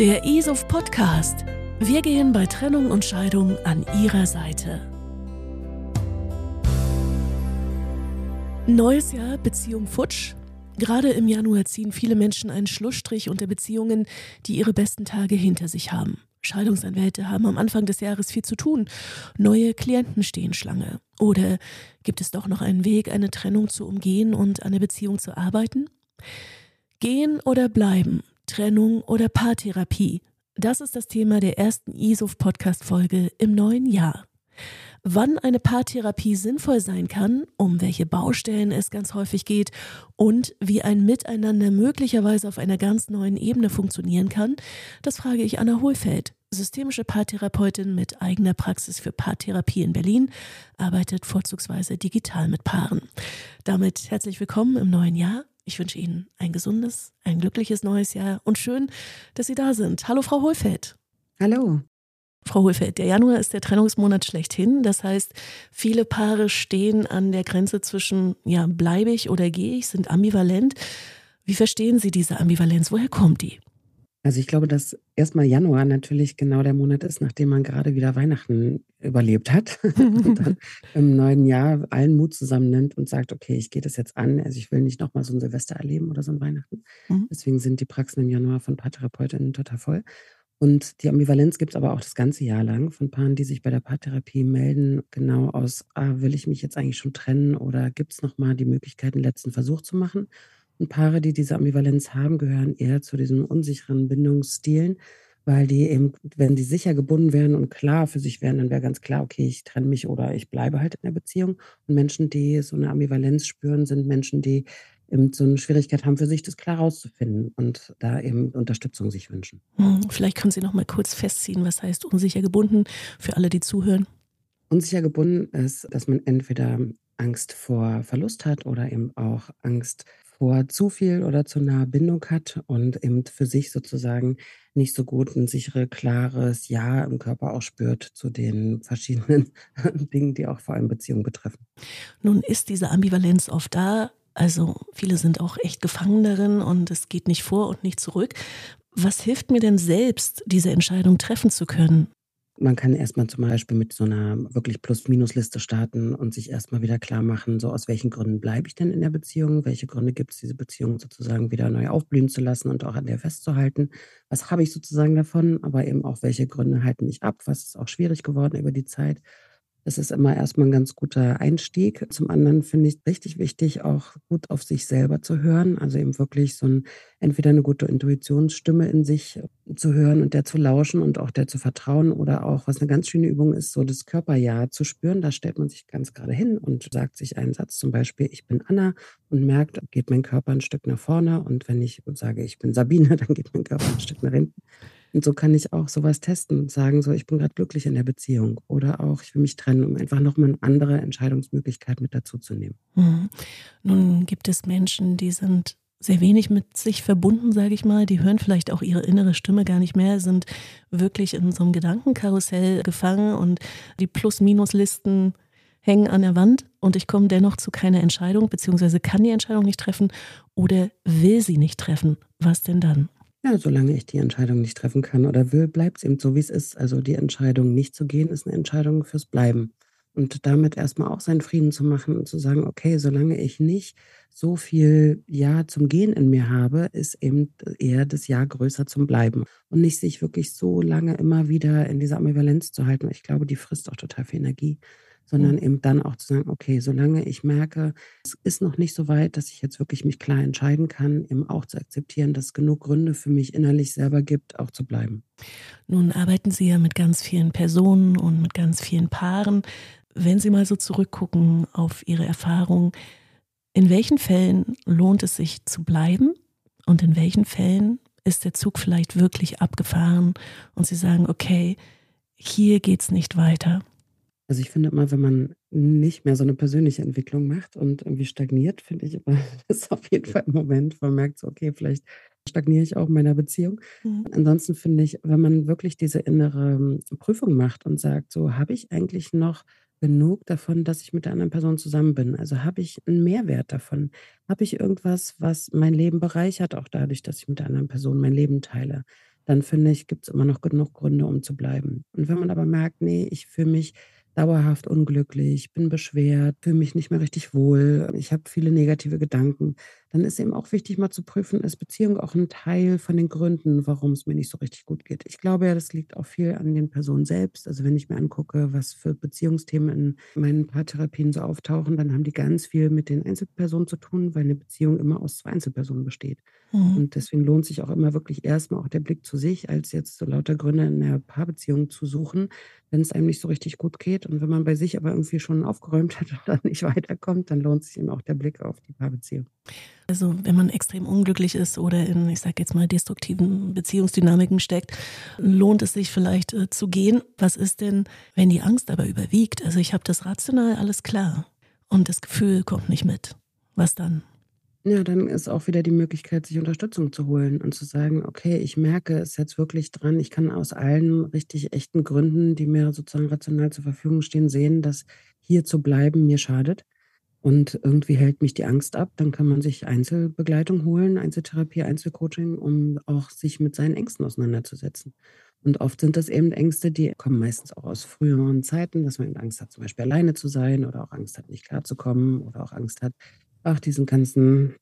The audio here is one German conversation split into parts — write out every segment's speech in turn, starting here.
Der ISOF Podcast. Wir gehen bei Trennung und Scheidung an Ihrer Seite. Neues Jahr, Beziehung futsch. Gerade im Januar ziehen viele Menschen einen Schlussstrich unter Beziehungen, die ihre besten Tage hinter sich haben. Scheidungsanwälte haben am Anfang des Jahres viel zu tun. Neue Klienten stehen Schlange. Oder gibt es doch noch einen Weg, eine Trennung zu umgehen und an der Beziehung zu arbeiten? Gehen oder bleiben? Trennung oder Paartherapie? Das ist das Thema der ersten ISOF-Podcast-Folge im neuen Jahr. Wann eine Paartherapie sinnvoll sein kann, um welche Baustellen es ganz häufig geht und wie ein Miteinander möglicherweise auf einer ganz neuen Ebene funktionieren kann, das frage ich Anna Hohlfeld, systemische Paartherapeutin mit eigener Praxis für Paartherapie in Berlin, arbeitet vorzugsweise digital mit Paaren. Damit herzlich willkommen im neuen Jahr. Ich wünsche Ihnen ein gesundes, ein glückliches neues Jahr und schön, dass Sie da sind. Hallo Frau Hohlfeld. Hallo. Frau Hohlfeld, der Januar ist der Trennungsmonat schlechthin. Das heißt, viele Paare stehen an der Grenze zwischen, bleibe ich oder gehe ich, sind ambivalent. Wie verstehen Sie diese Ambivalenz? Woher kommt die? Also ich glaube, dass erstmal Januar natürlich genau der Monat ist, nachdem man gerade wieder Weihnachten überlebt hat und dann im neuen Jahr allen Mut zusammennimmt und sagt, okay, ich gehe das jetzt an. Also ich will nicht nochmal so ein Silvester erleben oder so ein Weihnachten. Deswegen sind die Praxen im Januar von Paartherapeutinnen total voll. Und die Ambivalenz gibt es aber auch das ganze Jahr lang von Paaren, die sich bei der Paartherapie melden, genau aus, will ich mich jetzt eigentlich schon trennen oder gibt es nochmal die Möglichkeit, einen letzten Versuch zu machen? Und Paare, die diese Ambivalenz haben, gehören eher zu diesen unsicheren Bindungsstilen, weil die eben, wenn die sicher gebunden wären und klar für sich wären, dann wäre ganz klar, okay, ich trenne mich oder ich bleibe halt in der Beziehung. Und Menschen, die so eine Ambivalenz spüren, sind Menschen, die eben so eine Schwierigkeit haben, für sich das klar rauszufinden und da eben Unterstützung sich wünschen. Vielleicht können Sie noch mal kurz festziehen, was heißt unsicher gebunden für alle, die zuhören. Unsicher gebunden ist, dass man entweder Angst vor Verlust hat oder eben auch Angst vor zu viel oder zu naher Bindung hat und eben für sich sozusagen nicht so gut ein sicheres, klares Ja im Körper auch spürt zu den verschiedenen Dingen, die auch vor allem Beziehungen betreffen. Nun ist diese Ambivalenz oft da. Also viele sind auch echt gefangen darin und es geht nicht vor und nicht zurück. Was hilft mir denn selbst, diese Entscheidung treffen zu können? Man kann erstmal zum Beispiel mit so einer wirklich Plus-Minus-Liste starten und sich erstmal wieder klar machen, so aus welchen Gründen bleibe ich denn in der Beziehung? Welche Gründe gibt es, diese Beziehung sozusagen wieder neu aufblühen zu lassen und auch an der festzuhalten? Was habe ich sozusagen davon? Aber eben auch, welche Gründe halten mich ab? Was ist auch schwierig geworden über die Zeit? Das ist immer erstmal ein ganz guter Einstieg. Zum anderen finde ich richtig wichtig, auch gut auf sich selber zu hören. Also eben wirklich so ein entweder eine gute Intuitionsstimme in sich zu hören und der zu lauschen und auch der zu vertrauen oder auch, was eine ganz schöne Übung ist, so das Körperja zu spüren. Da stellt man sich ganz gerade hin und sagt sich einen Satz, zum Beispiel: „Ich bin Anna“, und merkt, geht mein Körper ein Stück nach vorne, und wenn ich sage: „Ich bin Sabine“, dann geht mein Körper ein Stück nach hinten. Und so kann ich auch sowas testen und sagen so: „Ich bin gerade glücklich in der Beziehung“, oder auch: „Ich will mich trennen“, um einfach noch mal 'ne andere Entscheidungsmöglichkeit mit dazuzunehmen. Mhm. Nun gibt es Menschen, die sind sehr wenig mit sich verbunden, sage ich mal. Die hören vielleicht auch ihre innere Stimme gar nicht mehr, sind wirklich in so einem Gedankenkarussell gefangen und die Plus-Minus-Listen hängen an der Wand und ich komme dennoch zu keiner Entscheidung, beziehungsweise kann die Entscheidung nicht treffen oder will sie nicht treffen. Was denn dann? Ja, solange ich die Entscheidung nicht treffen kann oder will, bleibt es eben so, wie es ist. Also, die Entscheidung, nicht zu gehen, ist eine Entscheidung fürs Bleiben. Und damit erst mal auch seinen Frieden zu machen und zu sagen: „Okay, solange ich nicht so viel Ja zum Gehen in mir habe, ist eben eher das Ja größer zum Bleiben.“ Und nicht sich wirklich so lange immer wieder in dieser Ambivalenz zu halten, weil ich glaube, die frisst auch total viel Energie, sondern Mhm. eben dann auch zu sagen: „Okay, solange ich merke, es ist noch nicht so weit, dass ich jetzt wirklich mich klar entscheiden kann“, eben auch zu akzeptieren, dass es genug Gründe für mich innerlich selber gibt, auch zu bleiben. Nun arbeiten Sie ja mit ganz vielen Personen und mit ganz vielen Paaren. Wenn Sie mal so zurückgucken auf Ihre Erfahrung, in welchen Fällen lohnt es sich zu bleiben und in welchen Fällen ist der Zug vielleicht wirklich abgefahren und Sie sagen, okay, hier geht's nicht weiter? Also, ich finde immer, wenn man nicht mehr so eine persönliche Entwicklung macht und irgendwie stagniert, finde ich immer, das ist auf jeden Fall 'n Moment, wo man merkt so: „Okay, vielleicht stagniere ich auch in meiner Beziehung.“ Mhm. Ansonsten finde ich, wenn man wirklich diese innere Prüfung macht und sagt: „So, habe ich eigentlich noch genug davon, dass ich mit der anderen Person zusammen bin? Also, habe ich einen Mehrwert davon? Habe ich irgendwas, was mein Leben bereichert, auch dadurch, dass ich mit der anderen Person mein Leben teile?“ dann finde ich, gibt es immer noch genug Gründe, um zu bleiben. Und wenn man aber merkt: „Nee, ich fühle mich dauerhaft unglücklich, bin beschwert, fühle mich nicht mehr richtig wohl, ich habe viele negative Gedanken“, dann ist eben auch wichtig, mal zu prüfen, ist Beziehung auch ein Teil von den Gründen, warum es mir nicht so richtig gut geht. Ich glaube ja, das liegt auch viel an den Personen selbst. Also, wenn ich mir angucke, was für Beziehungsthemen in meinen Paartherapien so auftauchen, dann haben die ganz viel mit den Einzelpersonen zu tun, weil eine Beziehung immer aus 2 Einzelpersonen besteht. Mhm. Und deswegen lohnt sich auch immer wirklich erst mal auch der Blick zu sich, als jetzt so lauter Gründe in der Paarbeziehung zu suchen, wenn es einem nicht so richtig gut geht. Und wenn man bei sich aber irgendwie schon aufgeräumt hat und dann nicht weiterkommt, dann lohnt sich eben auch der Blick auf die Paarbeziehung. Also, wenn man extrem unglücklich ist oder in, ich sage jetzt mal, destruktiven Beziehungsdynamiken steckt, lohnt es sich vielleicht, zu gehen. Was ist denn, wenn die Angst aber überwiegt? Also, ich habe das rational alles klar und das Gefühl kommt nicht mit. Was dann? Ja, dann ist auch wieder die Möglichkeit, sich Unterstützung zu holen und zu sagen: „Okay, ich merke es jetzt wirklich dran. Ich kann aus allen richtig echten Gründen, die mir sozusagen rational zur Verfügung stehen, sehen, dass hier zu bleiben mir schadet und irgendwie hält mich die Angst ab.“ Dann kann man sich Einzelbegleitung holen, Einzeltherapie, Einzelcoaching, um auch sich mit seinen Ängsten auseinanderzusetzen. Und oft sind das eben Ängste, die kommen meistens auch aus früheren Zeiten, dass man eben Angst hat, zum Beispiel alleine zu sein oder auch Angst hat, nicht klarzukommen oder auch Angst hat, ach, diesen ganzen,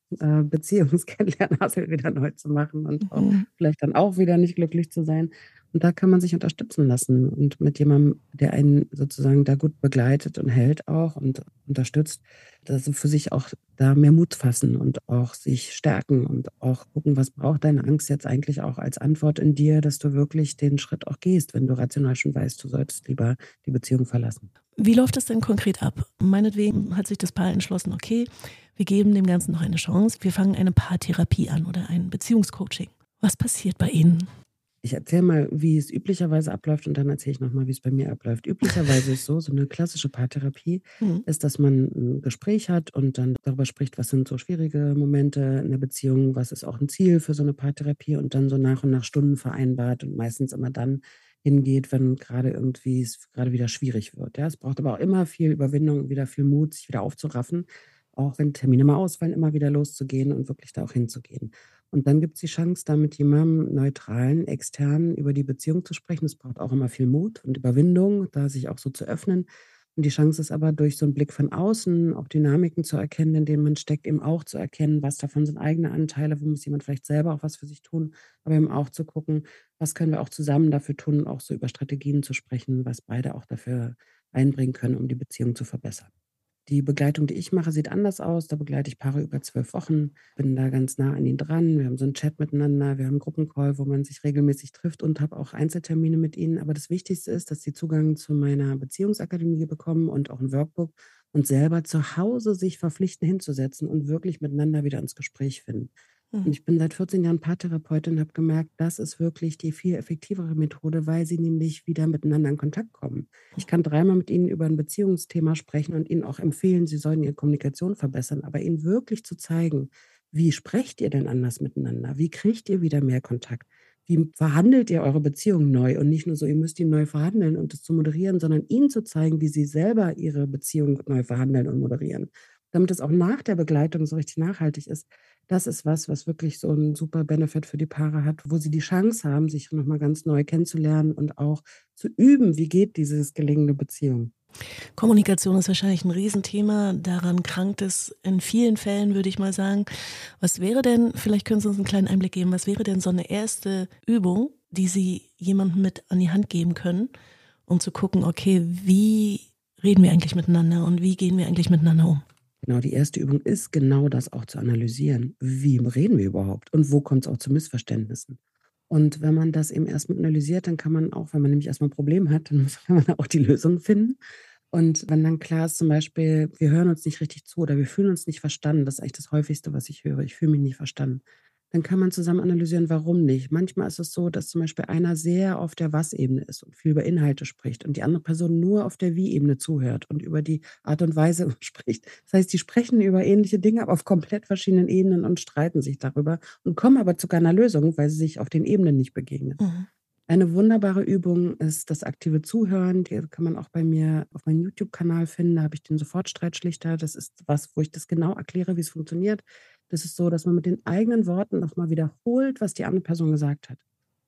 Beziehungskennenlernhassel wieder neu zu machen und auch Mhm. vielleicht dann auch wieder nicht glücklich zu sein. Und da kann man sich unterstützen lassen und mit jemandem, der einen sozusagen da gut begleitet und hält auch und unterstützt, dass für sich auch da mehr Mut fassen und auch sich stärken und auch gucken, was braucht deine Angst jetzt eigentlich auch als Antwort in dir, dass du wirklich den Schritt auch gehst, wenn du rational schon weißt, du solltest lieber die Beziehung verlassen. Wie läuft es denn konkret ab? Meinetwegen hat sich das Paar entschlossen, okay, wir geben dem Ganzen noch eine Chance. Wir fangen eine Paartherapie an oder ein Beziehungscoaching. Was passiert bei Ihnen? Ich erzähle mal, wie es üblicherweise abläuft und dann erzähle ich noch mal, wie es bei mir abläuft. Üblicherweise ist so eine klassische Paartherapie Mhm. ist, dass man ein Gespräch hat und dann darüber spricht, was sind so schwierige Momente in der Beziehung, was ist auch ein Ziel für so eine Paartherapie und dann so nach und nach Stunden vereinbart und meistens immer dann hingeht, wenn gerade irgendwie es gerade wieder schwierig wird, ja? Es braucht aber auch immer viel Überwindung, wieder viel Mut, sich wieder aufzuraffen, auch wenn Termine mal ausfallen, immer wieder loszugehen und wirklich da auch hinzugehen. Und dann gibt es die Chance, da mit jemandem Neutralen, Externen über die Beziehung zu sprechen. Es braucht auch immer viel Mut und Überwindung, da sich auch so zu öffnen. Und die Chance ist aber, durch so einen Blick von außen auch Dynamiken zu erkennen, in denen man steckt, eben auch zu erkennen, was davon sind eigene Anteile, wo muss jemand vielleicht selber auch was für sich tun, aber eben auch zu gucken, was können wir auch zusammen dafür tun, auch so über Strategien zu sprechen, was beide auch dafür einbringen können, um die Beziehung zu verbessern. Die Begleitung, die ich mache, sieht anders aus. Da begleite ich Paare über 12 Wochen, bin da ganz nah an ihnen dran. Wir haben so 'n Chat miteinander, wir haben 'n Gruppencall, wo man sich regelmäßig trifft und habe auch Einzeltermine mit ihnen. Aber das Wichtigste ist, dass sie Zugang zu meiner Beziehungsakademie bekommen und auch 'n Workbook und selber zu Hause sich verpflichten, hinzusetzen und wirklich miteinander wieder ins Gespräch finden. Und Mhm. ich bin seit 14 Jahren Paartherapeutin und habe gemerkt, das ist wirklich die viel effektivere Methode, weil sie nämlich wieder miteinander in Kontakt kommen. Ich kann dreimal mit ihnen über ein Beziehungsthema sprechen und ihnen auch empfehlen, sie sollen ihre Kommunikation verbessern, aber ihnen wirklich zu zeigen: Wie sprecht ihr denn anders miteinander? Wie kriegt ihr wieder mehr Kontakt? Wie verhandelt ihr eure Beziehung neu? Und nicht nur so, ihr müsst ihn neu verhandeln und das zu moderieren, sondern ihnen zu zeigen, wie sie selber ihre Beziehung neu verhandeln und moderieren, damit es auch nach der Begleitung so richtig nachhaltig ist. Das ist was, was wirklich so 'n super Benefit für die Paare hat, wo sie die Chance haben, sich noch mal ganz neu kennenzulernen und auch zu üben, wie geht dieses gelingende Beziehung. Kommunikation ist wahrscheinlich ein Riesenthema. Daran krankt es in vielen Fällen, würde ich mal sagen. Was wäre denn, vielleicht können Sie uns einen kleinen Einblick geben, was wäre denn so eine erste Übung, die Sie jemandem mit an die Hand geben können, um zu gucken, okay, wie reden wir eigentlich miteinander und wie gehen wir eigentlich miteinander um? Genau, die erste Übung ist genau das auch zu analysieren. Wie reden wir überhaupt und wo kommt's auch zu Missverständnissen? Und wenn man das eben erst mal analysiert, dann kann man auch, wenn man nämlich erst mal 'n Problem hat, dann muss man auch die Lösung finden. Und wenn dann klar ist, zum Beispiel, wir hören uns nicht richtig zu oder wir fühlen uns nicht verstanden, das ist eigentlich das Häufigste, was ich höre. Ich fühle mich nicht verstanden. Dann kann man zusammen analysieren, warum nicht. Manchmal ist es so, dass zum Beispiel einer sehr auf der Was-Ebene ist und viel über Inhalte spricht und die andere Person nur auf der Wie-Ebene zuhört und über die Art und Weise spricht. Das heißt, die sprechen über ähnliche Dinge, aber auf komplett verschiedenen Ebenen und streiten sich darüber und kommen aber zu keiner Lösung, weil sie sich auf den Ebenen nicht begegnen. Mhm. Eine wunderbare Übung ist das aktive Zuhören. Die kann man auch bei mir auf meinem YouTube-Kanal finden. Da habe ich den Sofortstreitschlichter. Das ist was, wo ich das genau erkläre, wie es funktioniert. Das ist so, dass man mit den eigenen Worten noch mal wiederholt, was die andere Person gesagt hat.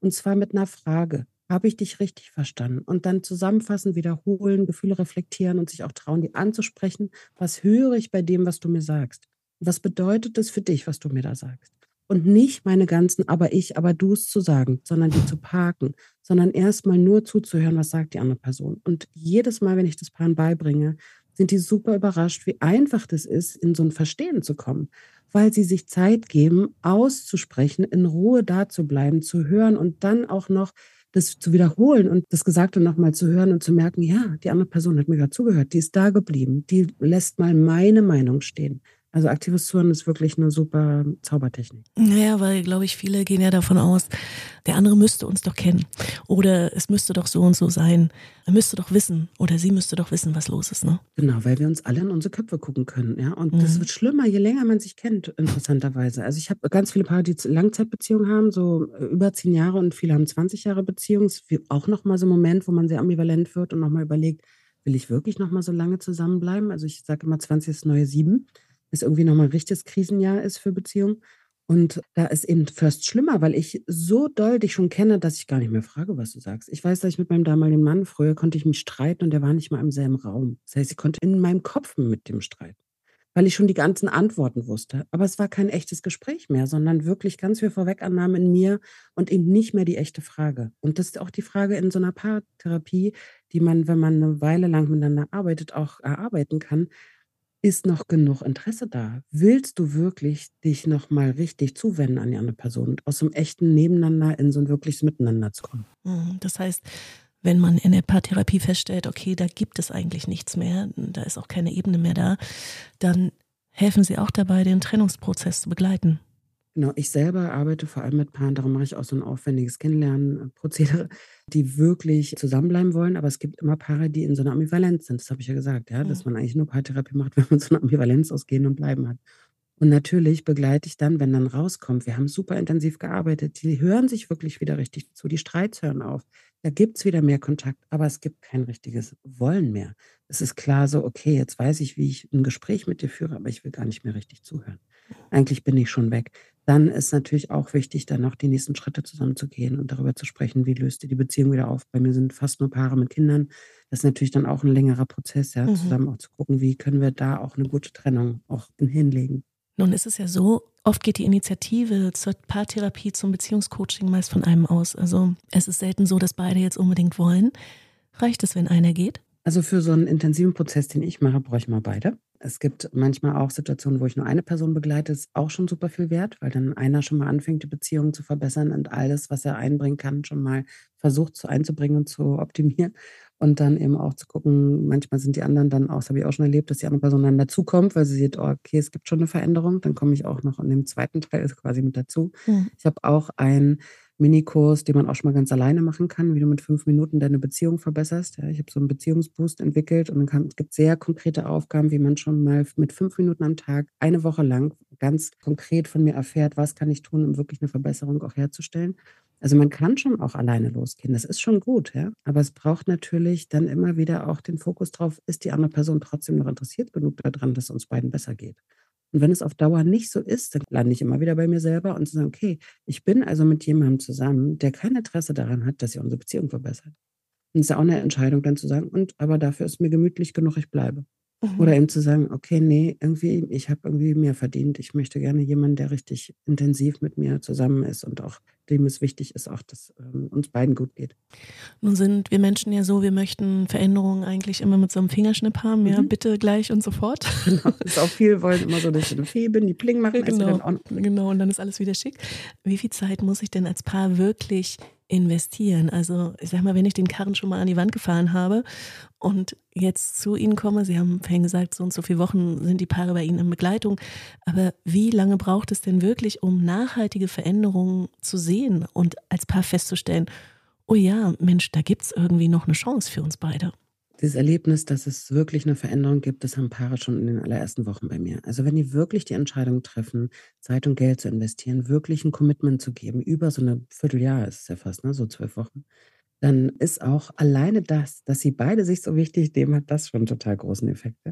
Und zwar mit einer Frage: „Habe ich dich richtig verstanden?“ Und dann zusammenfassen, wiederholen, Gefühle reflektieren und sich auch trauen, die anzusprechen. „Was höre ich bei dem, was du mir sagst? Was bedeutet es für dich, was du mir da sagst?“ Und nicht meine ganzen „aber ich, aber du's“ zu sagen, sondern die zu parken, sondern erst mal nur zuzuhören, was sagt die andere Person. Und jedes Mal, wenn ich das Paaren beibringe, sind die super überrascht, wie einfach das ist, in so 'n Verstehen zu kommen, weil sie sich Zeit geben, auszusprechen, in Ruhe dazubleiben, zu hören und dann auch noch das zu wiederholen und das Gesagte noch mal zu hören und zu merken: „Ja, die andere Person hat mir grad zugehört, die ist da geblieben, die lässt mal meine Meinung stehen.“ Also, aktives Zuhören ist wirklich 'ne super Zaubertechnik. Naja, weil, glaube ich, viele gehen ja davon aus, der andere müsste uns doch kennen oder es müsste doch so und so sein. Er müsste doch wissen oder sie müsste doch wissen, was los ist, ne? Genau, weil wir uns alle in unsere Köpfe gucken können, ja? Und das Mhm. wird schlimmer, je länger man sich kennt, interessanterweise. Also, ich habe ganz viele Paare, die Langzeitbeziehungen haben, so, über 10 Jahre und viele haben 20 Jahre Beziehung. Ist auch noch mal so 'n Moment, wo man sehr ambivalent wird und noch mal überlegt: „Will ich wirklich noch mal so lange zusammenbleiben?“ Also, ich sage immer, 20 ist das neue 7, ist irgendwie noch mal 'n richtiges Krisenjahr ist für Beziehungen. Und da ist eben fast schlimmer, weil ich so doll dich schon kenne, dass ich gar nicht mehr frage, was du sagst. Ich weiß, dass ich mit meinem damaligen Mann früher konnte ich mich streiten und der war nicht mal im selben Raum. Das heißt, ich konnte in meinem Kopf mit dem streiten, weil ich schon die ganzen Antworten wusste. Aber es war kein echtes Gespräch mehr, sondern wirklich ganz viel Vorwegannahmen in mir und eben nicht mehr die echte Frage. Und das ist auch die Frage in so einer Paartherapie, die man, wenn man eine Weile lang miteinander arbeitet, auch erarbeiten kann. Ist noch genug Interesse da? Willst du wirklich dich noch mal richtig zuwenden an die andere Person und aus so 'nem echten Nebeneinander in so 'n wirkliches Miteinander zu kommen? Mhm. Das heißt, wenn man in der Paartherapie feststellt, okay, da gibt es eigentlich nichts mehr, da ist auch keine Ebene mehr da, dann helfen Sie auch dabei, den Trennungsprozess zu begleiten. Genau, ich selber arbeite vor allem mit Paaren, darum mache ich auch so 'n aufwendiges Kennenlernen Prozedere, die wirklich zusammenbleiben wollen, aber es gibt immer Paare, die in so 'ner Ambivalenz sind. Das habe ich ja gesagt, ja, dass Mhm. man eigentlich nur Paartherapie macht, wenn man so 'ne Ambivalenz aus Gehen und Bleiben hat. Und natürlich begleite ich dann, wenn dann rauskommt, wir haben super intensiv gearbeitet, die hören sich wirklich wieder richtig zu, die Streits hören auf. Da gibt's wieder mehr Kontakt, aber es gibt kein richtiges Wollen mehr. Es ist klar so: „Okay, jetzt weiß ich, wie ich 'n Gespräch mit dir führe, aber ich will gar nicht mehr richtig zuhören. Eigentlich bin ich schon weg.“ Dann ist natürlich auch wichtig, dann noch die nächsten Schritte zusammen zu gehen und darüber zu sprechen, wie löst ihr die Beziehung wieder auf? Bei mir sind fast nur Paare mit Kindern. Das ist natürlich dann auch 'n längerer Prozess, ja, Mhm. zusammen auch zu gucken, wie können wir da auch 'ne gute Trennung auch hinlegen. Nun ist es ja so, oft geht die Initiative zur Paartherapie, zum Beziehungscoaching meist von einem aus. Also es ist selten so, dass beide jetzt unbedingt wollen. Reicht es, wenn einer geht? Also, für so 'n intensiven Prozess, den ich mache, brauche ich immer beide. Es gibt manchmal auch Situationen, wo ich nur eine Person begleite, ist auch schon super viel wert, weil dann einer schon mal anfängt, die Beziehung zu verbessern und alles, was er einbringen kann, schon mal versucht einzubringen und zu optimieren. Und dann eben auch zu gucken, manchmal sind die anderen dann auch, das habe ich auch schon erlebt, dass die andere Person dann dazukommt, weil sie sieht: „Oh, okay, es gibt schon 'ne Veränderung.“ Dann komme ich auch noch in dem zweiten Teil quasi mit dazu. Mhm. Ich habe auch einen Minikurs, den man auch schon mal ganz alleine machen kann, wie du mit 5 Minuten deine Beziehung verbesserst. Ja, ich habe so 'n Beziehungsboost entwickelt und dann es gibt sehr konkrete Aufgaben, wie man schon mal mit 5 Minuten am Tag eine Woche lang ganz konkret von mir erfährt: „Was kann ich tun, um wirklich 'ne Verbesserung auch herzustellen?“ Also, man kann schon auch alleine losgehen. Das ist schon gut, ja? Aber es braucht natürlich dann immer wieder auch den Fokus drauf: Ist die andere Person trotzdem noch interessiert genug da dran, dass es uns beiden besser geht? Und wenn es auf Dauer nicht so ist, dann lande ich immer wieder bei mir selber und zu sagen: „Okay, ich bin also mit jemandem zusammen, der kein Interesse daran hat, dass sich unsere Beziehung verbessert.“ Und es ist ja auch 'ne Entscheidung dann zu sagen: „Und aber dafür ist mir gemütlich genug, ich bleibe.“ Mhm. Oder eben zu sagen: „Okay, ne, irgendwie ich habe irgendwie mehr verdient. Ich möchte gerne jemanden, der richtig intensiv mit mir zusammen ist und auch dem es wichtig ist auch, dass, uns beiden gut geht.“ Nun sind wir Menschen ja so, wir möchten Veränderungen eigentlich immer mit so einem Fingerschnipp haben, ja, Mhm. bitte gleich und sofort. Genau. Ist auch viele wollen immer so, dass ich so 'ne Fee bin, die Pling macht Ja, und alles wieder genau, in Ordnung. genau, und dann ist alles wieder schick. Wie viel Zeit muss ich denn als Paar wirklich investieren? Also, ich sage mal, wenn ich den Karren schon mal an die Wand gefahren habe und jetzt zu Ihnen komme, Sie haben vorhin gesagt, so und so viele Wochen sind die Paare bei Ihnen in Begleitung, aber wie lange braucht es denn wirklich, um nachhaltige Veränderungen zu sehen und als Paar festzustellen: „Oh ja, Mensch, da gibt's irgendwie noch 'ne Chance für uns beide?“ Dieses Erlebnis, dass es wirklich 'ne Veränderung gibt, das haben Paare schon in den allerersten Wochen bei mir. Also, wenn die wirklich die Entscheidung treffen, Zeit und Geld zu investieren, wirklich 'n Commitment zu geben, über so 'ne Vierteljahr ist es ja fast, ne, so 12 Wochen, dann ist auch alleine das, dass sie beide sich so wichtig nehmen, hat das schon total großen Effekt, ja?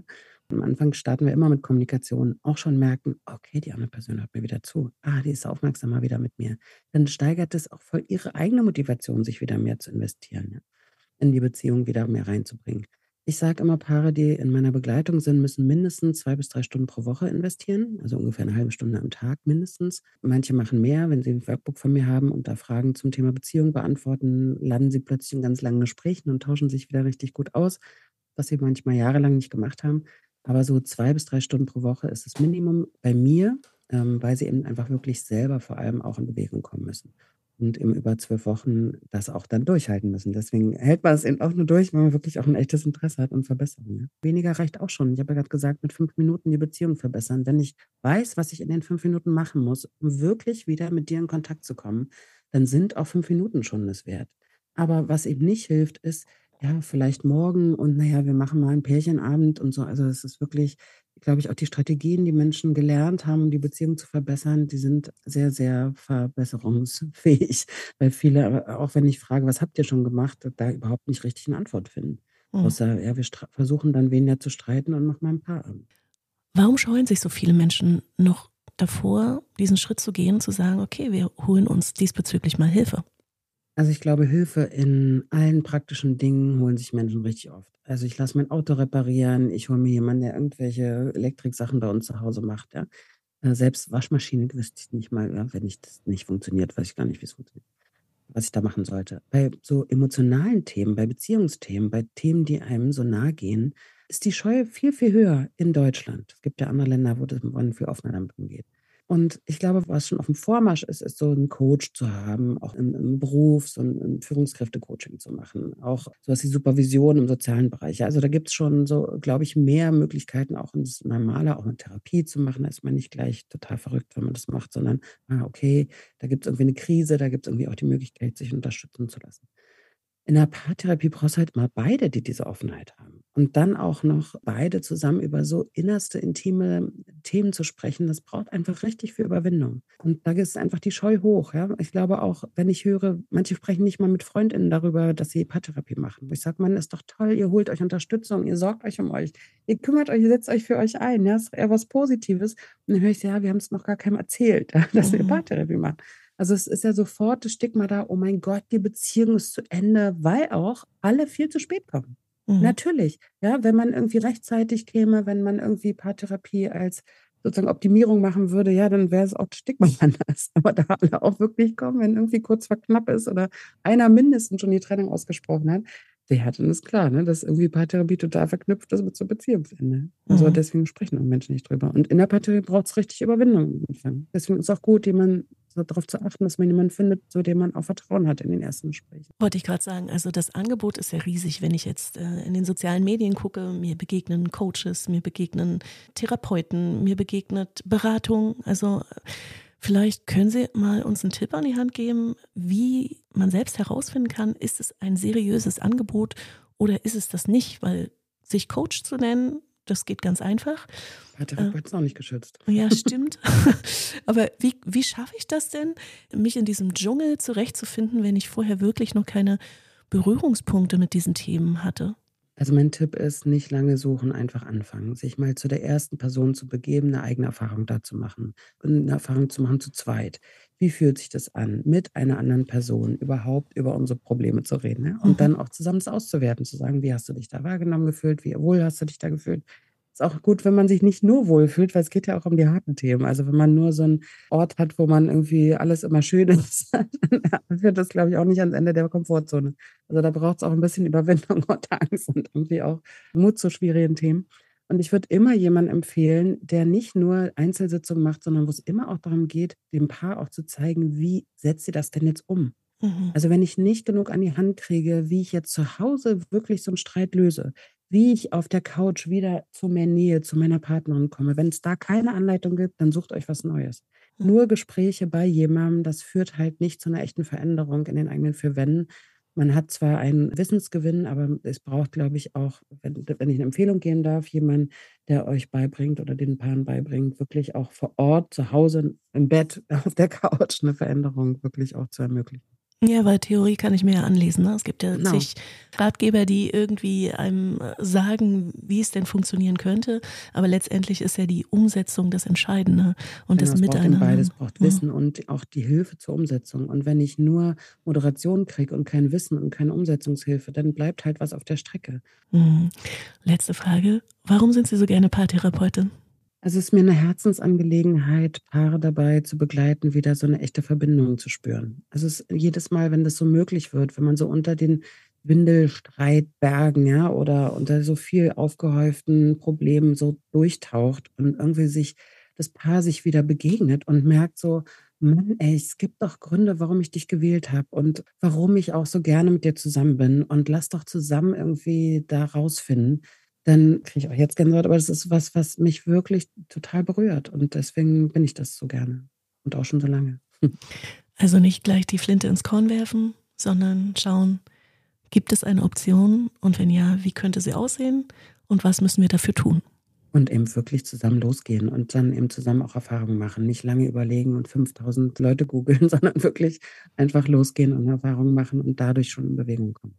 Am Anfang starten wir immer mit Kommunikation, auch schon merken: „Okay, die andere Person hört mir wieder zu. Ah, die ist aufmerksamer wieder mit mir.“ Dann steigert es auch voll ihre eigene Motivation, sich wieder mehr zu investieren, ja, in die Beziehung wieder mehr reinzubringen. Ich sage immer, Paare, die in meiner Begleitung sind, müssen mindestens 2 bis 3 Stunden pro Woche investieren, also ungefähr eine halbe Stunde am Tag mindestens. Manche machen mehr, wenn sie ein Workbook von mir haben und da Fragen zum Thema Beziehung beantworten, landen sie plötzlich in ganz langen Gesprächen und tauschen sich wieder richtig gut aus, was sie manchmal jahrelang nicht gemacht haben. Aber so 2 bis 3 Stunden pro Woche ist das Minimum bei mir, weil sie eben einfach wirklich selber vor allem auch in Bewegung kommen müssen und eben über 12 Wochen das auch dann durchhalten müssen. Deswegen hält man es eben auch nur durch, wenn man wirklich auch ein echtes Interesse hat an Verbesserung, ja. Weniger reicht auch schon. Ich habe ja grad gesagt, mit 5 Minuten die Beziehung verbessern. Wenn ich weiß, was ich in den 5 Minuten machen muss, um wirklich wieder mit dir in Kontakt zu kommen, dann sind auch 5 Minuten schon es wert. Aber was eben nicht hilft, ist, ja, vielleicht morgen und na ja, wir machen mal 'n Pärchenabend und so. Also, es ist wirklich, glaube ich, auch die Strategien, die Menschen gelernt haben, um die Beziehung zu verbessern, die sind sehr, sehr verbesserungsfähig, weil viele, auch wenn ich frage: „Was habt ihr schon gemacht?“, da überhaupt nicht richtig 'ne Antwort finden. Mhm. Außer, ja, wir versuchen dann weniger zu streiten und machen mal 'n Paarabend. Warum scheuen sich so viele Menschen noch davor, diesen Schritt zu gehen, zu sagen: „Okay, wir holen uns diesbezüglich mal Hilfe?“ Also, ich glaube, Hilfe in allen praktischen Dingen holen sich Menschen richtig oft. Also, ich lasse mein Auto reparieren, ich hole mir jemanden, der irgendwelche Elektriksachen bei uns zu Hause macht, ja. Selbst Waschmaschine wüsste ich nicht mal, ja, wenn ich das nicht funktioniert, weiß ich gar nicht, wie es funktioniert, was ich da machen sollte. Bei so emotionalen Themen, bei Beziehungsthemen, bei Themen, die einem so nahe gehen, ist die Scheu viel, viel höher in Deutschland. Es gibt ja andere Länder, wo man viel offener damit umgeht. Und ich glaube, was schon auf dem Vormarsch ist, ist so 'n Coach zu haben, auch im Beruf, so 'n Führungskräfte-Coaching zu machen, auch so was wie Supervision im sozialen Bereich. Ja, also, da gibt's schon so, glaube ich, mehr Möglichkeiten, auch ins Normale, auch 'ne Therapie zu machen. Da ist man nicht gleich total verrückt, wenn man das macht, sondern, okay, da gibt's irgendwie 'ne Krise, da gibt's irgendwie auch die Möglichkeit, sich unterstützen zu lassen. In der Paartherapie brauchst du halt immer beide, die diese Offenheit haben. Und dann auch noch beide zusammen über so innerste, intime Themen zu sprechen, das braucht einfach richtig viel Überwindung. Und da ist einfach die Scheu hoch, ja. Ich glaube auch, wenn ich höre, manche sprechen nicht mal mit FreundInnen darüber, dass sie Paartherapie machen. Wo ich sage: „Mann, ist doch toll, ihr holt euch Unterstützung, ihr sorgt euch um euch, ihr kümmert euch, ihr setzt euch für euch ein, ja, ist eher was Positives.“ Und dann höre ich: „Ja, wir haben's noch gar keinem erzählt, dass wir Mhm. Paartherapie machen.“ Also, es ist ja sofort das Stigma da: „Oh mein Gott, die Beziehung ist zu Ende“, weil auch alle viel zu spät kommen. Mhm. Natürlich, ja, wenn man irgendwie rechtzeitig käme, wenn man irgendwie Paartherapie als sozusagen Optimierung machen würde, ja, dann wäre es auch das Stigma anders. Aber da alle auch wirklich kommen, wenn irgendwie kurz vor knapp ist oder einer mindestens schon die Trennung ausgesprochen hat, ja, dann ist klar, ne, dass irgendwie Paartherapie total verknüpft ist mit so Beziehungsende. Also, Mhm. deswegen sprechen auch Menschen nicht drüber. Und in der Paartherapie braucht's richtig Überwindung am Anfang. Deswegen ist auch gut, jemanden so darauf zu achten, dass man jemanden findet, zu dem man auch Vertrauen hat in den ersten Gesprächen. Wollte ich gerade sagen, also das Angebot ist ja riesig, wenn ich jetzt, in den sozialen Medien gucke, mir begegnen Coaches, mir begegnen Therapeuten, mir begegnet Beratung. Also, vielleicht können Sie mal uns einen Tipp an die Hand geben, wie man selbst herausfinden kann, ist es ein seriöses Angebot oder ist es das nicht? Weil sich Coach zu nennen, das geht ganz einfach. Äh, Paartherapeut ist auch nicht geschützt. ja, stimmt. Aber wie schaffe ich das denn, mich in diesem Dschungel zurechtzufinden, wenn ich vorher wirklich noch keine Berührungspunkte mit diesen Themen hatte? Also, mein Tipp ist, nicht lange suchen, einfach anfangen. Sich mal zu der ersten Person zu begeben, eine eigene Erfahrung da zu machen und 'ne Erfahrung zu machen zu zweit. Wie fühlt sich das an, mit einer anderen Person überhaupt über unsere Probleme zu reden, ja? Und Mhm. dann auch zusammen das auszuwerten, zu sagen: „Wie hast du dich da wahrgenommen gefühlt? Wie wohl hast du dich da gefühlt?“ Ist auch gut, wenn man sich nicht nur wohlfühlt, weil es geht ja auch um die harten Themen. Also, wenn man nur so 'n Ort hat, wo man irgendwie alles immer schön ist, dann führt das, glaube ich, auch nicht ans Ende der Komfortzone. Also, da braucht's auch 'n bisschen Überwindung und Angst und irgendwie auch Mut zu schwierigen Themen. Und ich würde immer jemanden empfehlen, der nicht nur Einzelsitzungen macht, sondern wo's immer auch darum geht, dem Paar auch zu zeigen: „Wie setzt ihr das denn jetzt um?“ Mhm. Also, wenn ich nicht genug an die Hand kriege, wie ich jetzt zu Hause wirklich so 'n Streit löse, wie ich auf der Couch wieder zu mehr Nähe zu meiner Partnerin komme. Wenn's da keine Anleitung gibt, dann sucht euch was Neues. Mhm. Nur Gespräche bei jemandem, das führt halt nicht zu 'ner echten Veränderung in den eigenen 4 Wänden. Man hat zwar einen Wissensgewinn, aber es braucht, glaube ich, auch, wenn ich 'ne Empfehlung geben darf, jemanden, der euch beibringt oder den Paaren beibringt, wirklich auch vor Ort, zu Hause, im Bett, auf der Couch 'ne Veränderung wirklich auch zu ermöglichen. Ja, weil Theorie kann ich mir ja anlesen. Ne? Es gibt ja Genau. zig Ratgeber, die irgendwie einem sagen, wie es denn funktionieren könnte. Aber letztendlich ist ja die Umsetzung das Entscheidende und Genau, das es braucht eben Miteinander. beides, es braucht Ja. Wissen und auch die Hilfe zur Umsetzung. Und wenn ich nur Moderation kriege und kein Wissen und keine Umsetzungshilfe, dann bleibt halt was auf der Strecke. Mhm. Letzte Frage. Warum sind Sie so gerne Paartherapeutin? Also, es ist mir eine Herzensangelegenheit, Paare dabei zu begleiten, wieder so eine echte Verbindung zu spüren. Also, es jedes Mal, wenn das so möglich wird, wenn man so unter den Windelstreitbergen, ja, oder unter so viel aufgehäuften Problemen so durchtaucht und irgendwie das Paar sich wieder begegnet und merkt so: „Mann, ey, es gibt doch Gründe, warum ich dich gewählt habe und warum ich auch so gerne mit dir zusammen bin und lass doch zusammen irgendwie da rausfinden.“ Dann kriege ich auch jetzt Gänsehaut, aber das ist was, was mich wirklich total berührt und deswegen bin ich das so gerne und auch schon so lange. Also nicht gleich die Flinte ins Korn werfen, sondern schauen, gibt es eine Option und wenn ja, wie könnte sie aussehen und was müssen wir dafür tun? Und eben wirklich zusammen losgehen und dann eben zusammen auch Erfahrungen machen. Nicht lange überlegen und 5.000 Leute googeln, sondern wirklich einfach losgehen und Erfahrungen machen und dadurch schon in Bewegung kommen.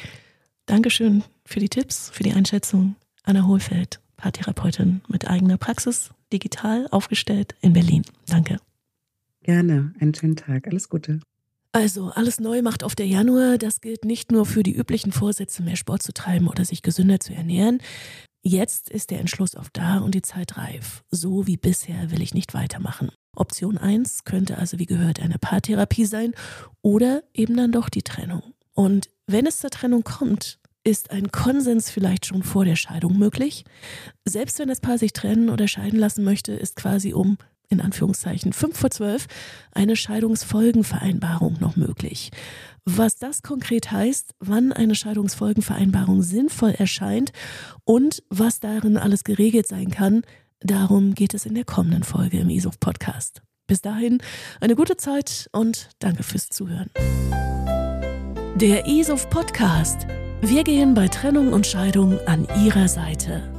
Dankeschön für die Tipps, für die Einschätzung. Anna Hohlfeld, Paartherapeutin mit eigener Praxis, digital aufgestellt in Berlin. Danke. Gerne, einen schönen Tag. Alles Gute. Also, alles neu macht auf der Januar. Das gilt nicht nur für die üblichen Vorsätze, mehr Sport zu treiben oder sich gesünder zu ernähren. Jetzt ist der Entschluss oft da und die Zeit reif. So wie bisher will ich nicht weitermachen. Option 1 könnte also wie gehört eine Paartherapie sein oder eben dann doch die Trennung. Und wenn es zur Trennung kommt, ist ein Konsens vielleicht schon vor der Scheidung möglich. Selbst wenn das Paar sich trennen oder scheiden lassen möchte, ist quasi um, in Anführungszeichen, 5 vor 12 eine Scheidungsfolgenvereinbarung noch möglich. Was das konkret heißt, wann eine Scheidungsfolgenvereinbarung sinnvoll erscheint und was darin alles geregelt sein kann, darum geht es in der kommenden Folge im ISOF-Podcast. Bis dahin eine gute Zeit und danke fürs Zuhören. Der ISOF-Podcast. Wir gehen bei Trennung und Scheidung an Ihrer Seite.